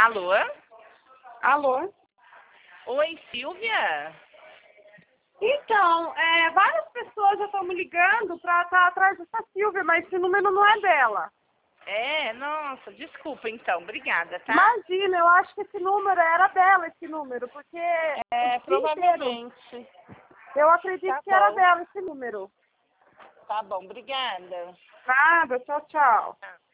Alô? Alô? Oi, Silvia? Então, várias pessoas já estão me ligando para estar atrás dessa Silvia, mas esse número não é dela. É, nossa, desculpa então, obrigada, tá? Imagina, eu acho que esse número era dela, esse número, porque É, o dia inteiro provavelmente. eu acredito Tá que era bom, dela esse número. tá bom, obrigada. Nada, tchau, tchau. Tá.